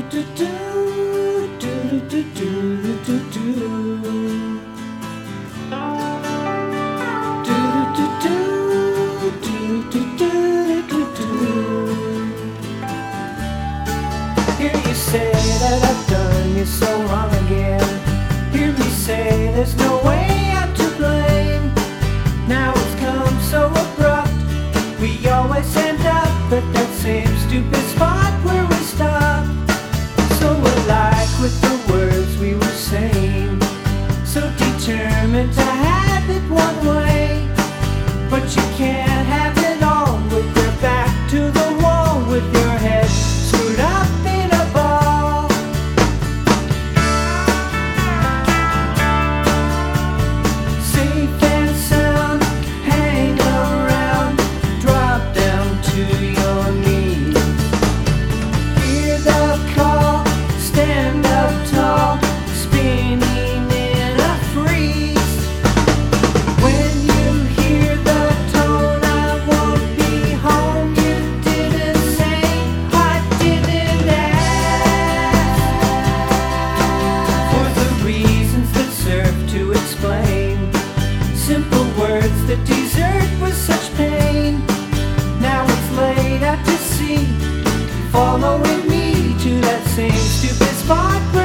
Say that I've done you so wrong again. Hear me say there's no way I'm to blame. Now it's come so abrupt. We always end up at that same stupid spot where we stop. So alike with the words we were saying, so determined to have it one way. But you can't have it all with your back to the wall, with your head screwed up in a ball. Safe and sound, hang around, drop down to your knees. Hear the call, stand up tall, spinning in a freeze. When you hear the tone, I won't be home, you didn't say, I didn't ask. For the reasons that serve to explain, simple words that desert with such pain. Now it's laid out to sea, following me to that same stupid spot where